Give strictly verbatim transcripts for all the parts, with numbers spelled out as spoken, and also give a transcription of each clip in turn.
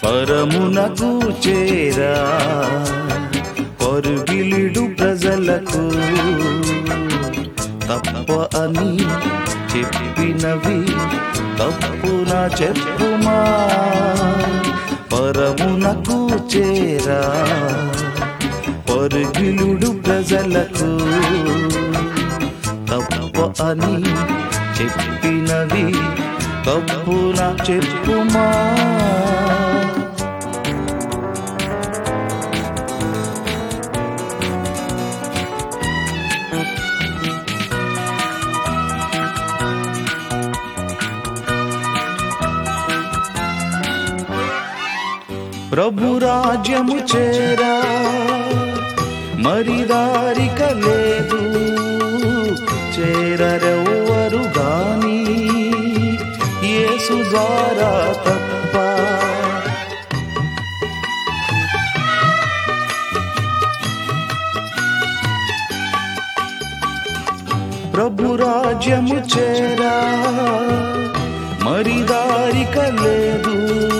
పరమునకు చేరా పరుగిలుడు ప్రజలకు తప్ప అని చెప్పినవి తప్పున చెప్పుమా. పరమునకు చేరా పరుగిలుడు ప్రజలకు తప్ప అని చెప్పినవి తప్పున చెప్పుమా. ప్రభు రాజ్యము చేరా మరి దారిక లేదు, చేరరెవ్వరు గాని యేసు ద్వారా తప్ప. ప్రభు రాజ్యము చేరా మరి దారిక లేదు,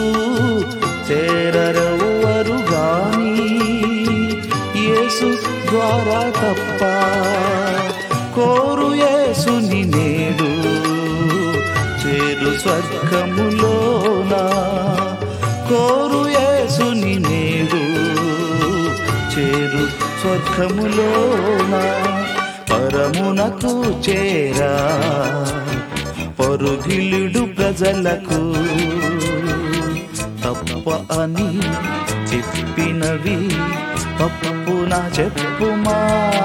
చేరరెవ్వరు గాని యేసు ద్వారా తప్ప. కోరు యేసుని నేడు చేరు స్వర్గములోనా, కోరు యేసుని నేడు చేరు స్వర్గములోనా. పరమునకు చేరా పరుగిలుడు ప్రజలకు తప్ప అని చెప్పినవి తప్పున చెప్పుమా.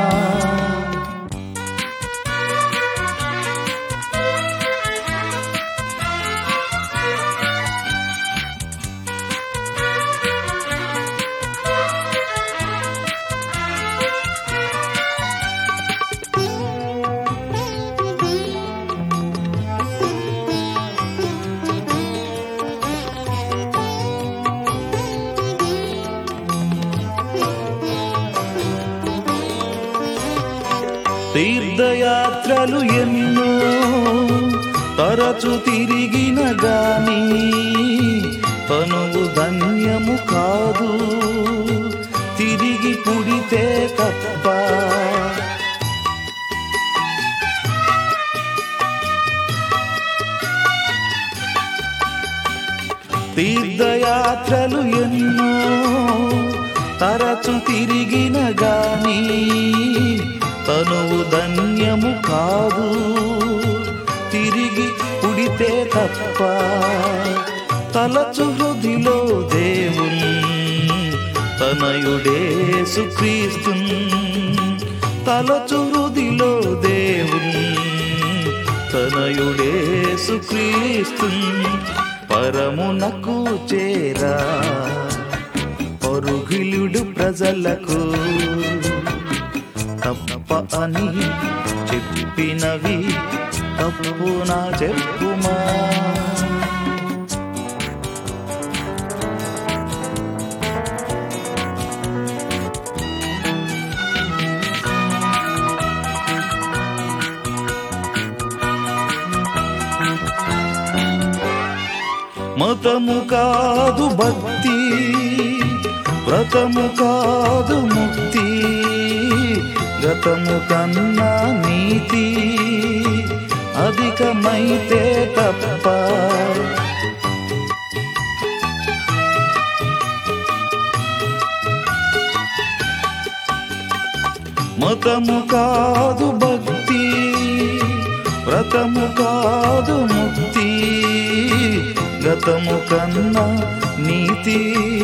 తీర్థయాత్రలు ఎన్నో తరచు తిరిగిన గాని తనువు ధన్యము కాదు, తిరిగి పుడితే తప్ప. తీర్థయాత్రలు ఎన్నో తరచు తిరిగిన గాని తనువు ధన్యము కాదు, తిరిగి పుడితే తప్ప. తలచు హృదిలో దేవుని తనయుడేసు క్రీస్తున్, తలచు హృదిలో దేవుని తనయుడేసు క్రీస్తున్. పరమునకు చేరా పరుగిలుడు ప్రజలకు తప్ప అని చెప్పినవి తప్పున చెప్పుమా. మతము కాదు భక్తి, వ్రతము కాదు ముక్తి, గతము కన్నా నీతి అధికమైతే తప్ప. మతము కాదు భక్తి, వ్రతము కాదు ముక్తి, గతము కన్నా నీతి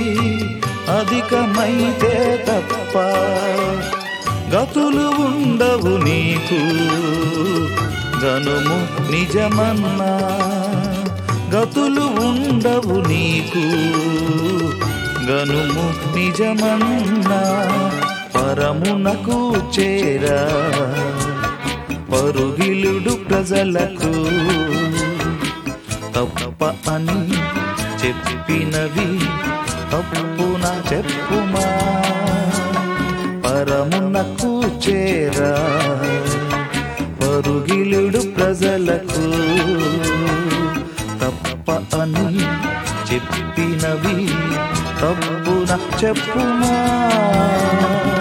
అధికమైతే తప్ప. గతులు ఉండవు నీకు గనుము నిజమన్నా, గతులు ఉండవు నీకు గనుము నిజమన్నా. పరమునకు చేరా పరుగిలుడు ప్రజలకు తప్ప అని చెప్పినవి తప్పున చెప్పుమా. పరమునకు చేరా పరుగిలుడు ప్రజలకు తప్ప అని చెప్పినవి తప్పున చెప్పుమా.